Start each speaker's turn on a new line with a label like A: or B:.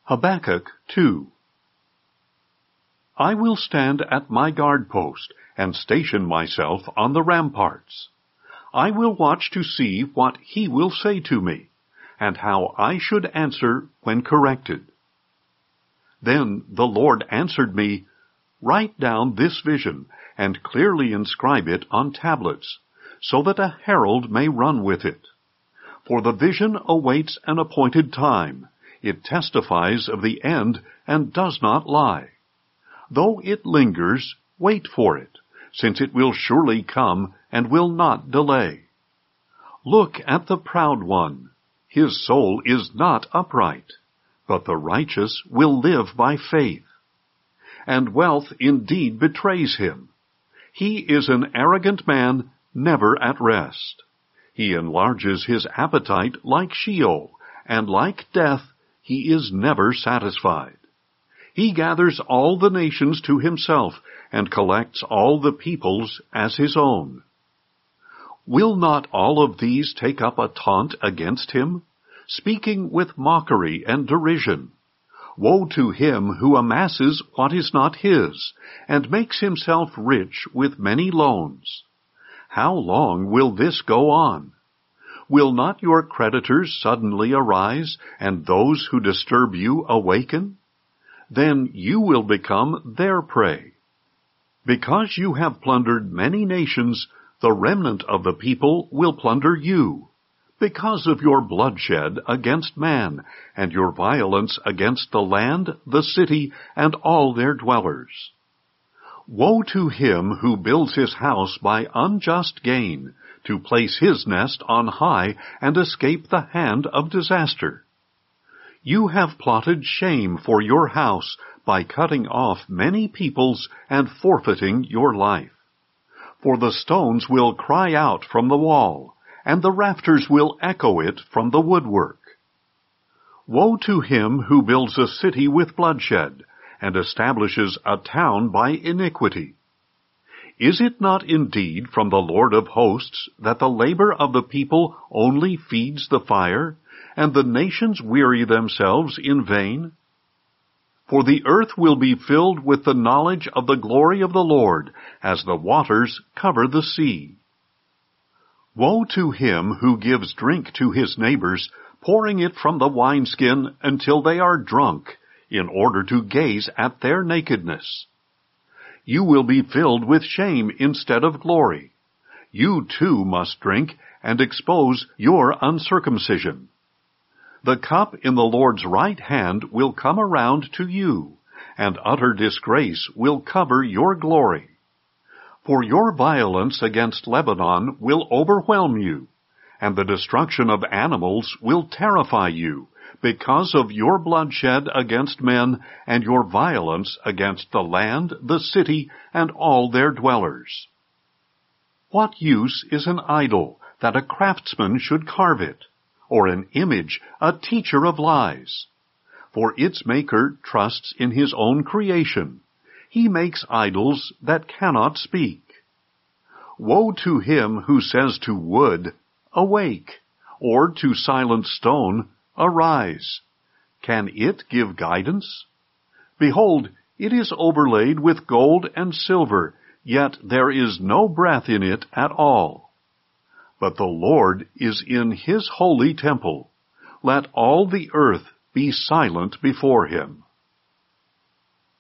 A: Habakkuk 2. I will stand at my guard post, and station myself on the ramparts. I will watch to see what he will say to me, and how I should answer when corrected. Then the Lord answered me, Write down this vision, and clearly inscribe it on tablets, so that a herald may run with it. For the vision awaits an appointed time. It testifies of the end and does not lie. Though it lingers, wait for it, since it will surely come and will not delay. Look at the proud one. His soul is not upright, but the righteous will live by faith. And wealth indeed betrays him. He is an arrogant man, never at rest. He enlarges his appetite like Sheol, and like death, he is never satisfied. He gathers all the nations to himself, and collects all the peoples as his own. Will not all of these take up a taunt against him, speaking with mockery and derision? Woe to him who amasses what is not his, and makes himself rich with many loans. How long will this go on? Will not your creditors suddenly arise, and those who disturb you awaken? Then you will become their prey. Because you have plundered many nations, the remnant of the people will plunder you. Because of your bloodshed against man, and your violence against the land, the city, and all their dwellers. Woe to him who builds his house by unjust gain, to place his nest on high and escape the hand of disaster. You have plotted shame for your house by cutting off many peoples and forfeiting your life. For the stones will cry out from the wall, and the rafters will echo it from the woodwork. Woe to him who builds a city with bloodshed, and establishes a town by iniquity. Is it not indeed from the Lord of hosts that the labor of the people only feeds the fire, and the nations weary themselves in vain? For the earth will be filled with the knowledge of the glory of the Lord, as the waters cover the sea. Woe to him who gives drink to his neighbors, pouring it from the wineskin until they are drunk, in order to gaze at their nakedness. You will be filled with shame instead of glory. You too must drink and expose your uncircumcision. The cup in the Lord's right hand will come around to you, and utter disgrace will cover your glory. For your violence against Lebanon will overwhelm you, and the destruction of animals will terrify you, because of your bloodshed against men and your violence against the land, the city, and all their dwellers. What use is an idol that a craftsman should carve it, or an image, a teacher of lies? For its maker trusts in his own creation. He makes idols that cannot speak. Woe to him who says to wood, Awake, or to silent stone, Arise. Can it give guidance? Behold, it is overlaid with gold and silver, yet there is no breath in it at all. But the Lord is in his holy temple. Let all the earth be silent before him.